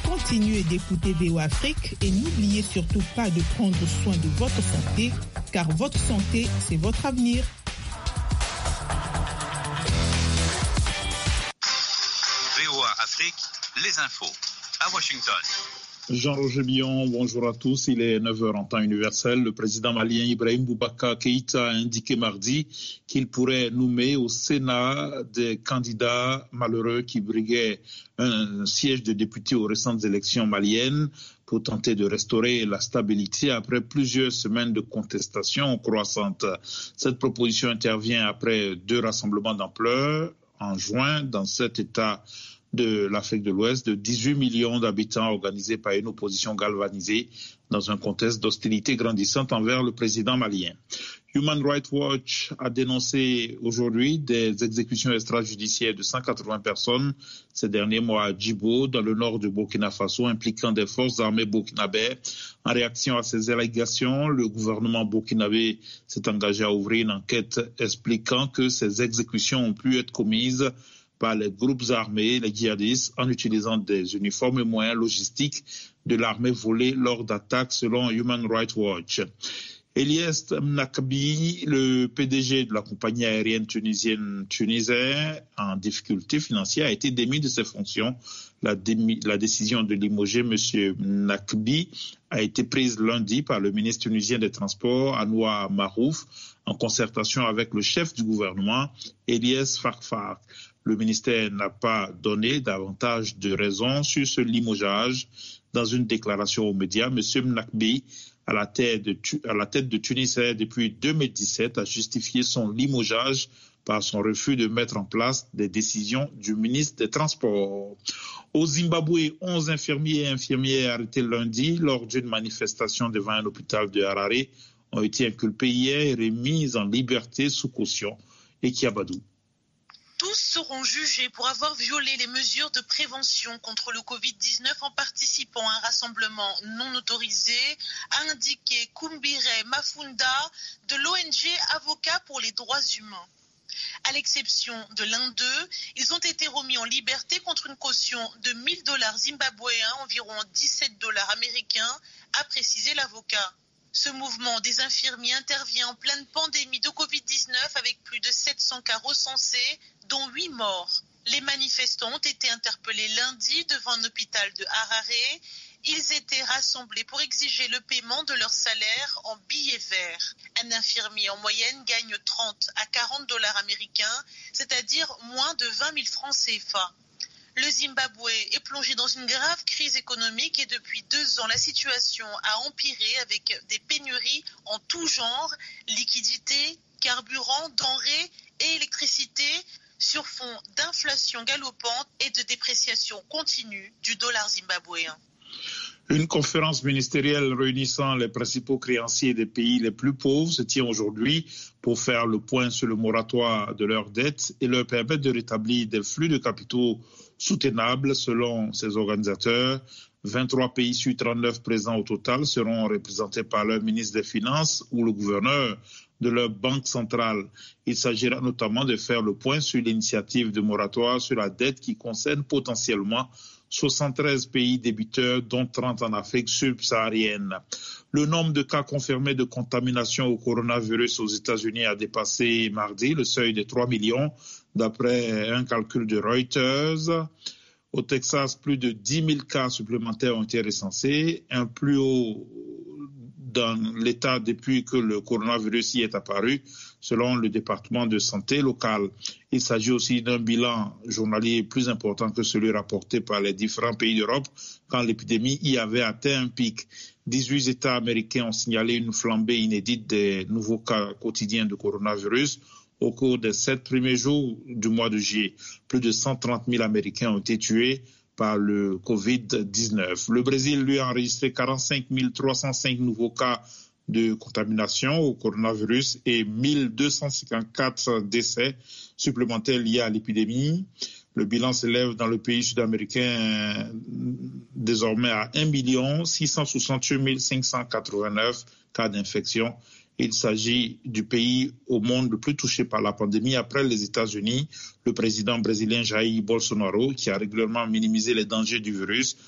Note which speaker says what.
Speaker 1: Continuez d'écouter VOA Afrique et n'oubliez surtout pas de prendre soin de votre santé, car votre santé, c'est votre avenir.
Speaker 2: VOA Afrique, les infos à Washington.
Speaker 3: Jean-Roger Billon, bonjour à tous. Il est 9h en temps universel. Le président malien Ibrahim Boubacar Keïta a indiqué mardi qu'il pourrait nommer au Sénat des candidats malheureux qui briguaient un siège de député aux récentes élections maliennes pour tenter de restaurer la stabilité après plusieurs semaines de contestation croissante. Cette proposition intervient après 2 rassemblements d'ampleur en juin dans cet État de l'Afrique de l'Ouest de 18 millions d'habitants organisés par une opposition galvanisée dans un contexte d'hostilité grandissante envers le président malien. Human Rights Watch a dénoncé aujourd'hui des exécutions extrajudiciaires de 180 personnes ces derniers mois à Djibo, dans le nord du Burkina Faso, impliquant des forces armées burkinabées. En réaction à ces allégations, le gouvernement burkinabé s'est engagé à ouvrir une enquête expliquant que ces exécutions ont pu être commises par les groupes armés, les djihadistes, en utilisant des uniformes et moyens logistiques de l'armée volée lors d'attaques, selon Human Rights Watch. Elias Mnakbi, le PDG de la compagnie aérienne tunisienne Tunisair, en difficulté financière, a été démis de ses fonctions. La décision de limoger M. Mnakbi a été prise lundi par le ministre tunisien des Transports, Anouar Marouf, en concertation avec le chef du gouvernement, Elias Farfar. Le ministère n'a pas donné davantage de raisons sur ce limogeage. Dans une déclaration aux médias, M. Mnakbi, à la tête de Tunisair depuis 2017, a justifié son limogeage par son refus de mettre en place des décisions du ministre des Transports. Au Zimbabwe, 11 infirmiers et infirmières arrêtés lundi lors d'une manifestation devant un hôpital de Harare ont été inculpés hier et remis en liberté sous caution. Et Kiabadou.
Speaker 4: Tous seront jugés pour avoir violé les mesures de prévention contre le Covid-19 en participant à un rassemblement non autorisé, a indiqué Kumbire Mafunda de l'ONG Avocats pour les droits humains. À l'exception de l'un d'eux, ils ont été remis en liberté contre une caution de $1000 zimbabwéens, environ $17 américains, a précisé l'avocat. Ce mouvement des infirmiers intervient en pleine pandémie de Covid-19 avec plus de 700 cas recensés, dont 8 morts. Les manifestants ont été interpellés lundi devant un hôpital de Harare. Ils étaient rassemblés pour exiger le paiement de leur salaire en billets verts. Un infirmier en moyenne gagne 30 à $40 américains, c'est-à-dire moins de 20 000 francs CFA. Le Zimbabwe est plongé dans une grave crise économique et depuis 2 ans, la situation a empiré avec des pénuries en tout genre, liquidités, carburant, denrées et électricité, sur fond d'inflation galopante et de dépréciation continue du dollar zimbabwéen.
Speaker 3: Une conférence ministérielle réunissant les principaux créanciers des pays les plus pauvres se tient aujourd'hui pour faire le point sur le moratoire de leurs dettes et leur permettre de rétablir des flux de capitaux soutenables selon ces organisateurs. 23 pays sur 39 présents au total seront représentés par leur ministre des Finances ou le gouverneur de leur banque centrale. Il s'agira notamment de faire le point sur l'initiative de moratoire sur la dette qui concerne potentiellement 73 pays débiteurs, dont 30 en Afrique subsaharienne. Le nombre de cas confirmés de contamination au coronavirus aux États-Unis a dépassé mardi le seuil des 3 millions, d'après un calcul de Reuters. Au Texas, plus de 10 000 cas supplémentaires ont été recensés, un plus haut dans l'État depuis que le coronavirus y est apparu, selon le département de santé local. Il s'agit aussi d'un bilan journalier plus important que celui rapporté par les différents pays d'Europe quand l'épidémie y avait atteint un pic. 18 États américains ont signalé une flambée inédite des nouveaux cas quotidiens de coronavirus. Au cours des 7 premiers jours du mois de juillet, plus de 130 000 Américains ont été tués par le Covid-19. Le Brésil, lui, a enregistré 45 305 nouveaux cas de contamination au coronavirus et 1254 décès supplémentaires liés à l'épidémie. Le bilan s'élève dans le pays sud-américain désormais à 1 668 589 cas d'infection. Il s'agit du pays au monde le plus touché par la pandémie après les États-Unis. Le président brésilien Jair Bolsonaro, qui a régulièrement minimisé les dangers du virus,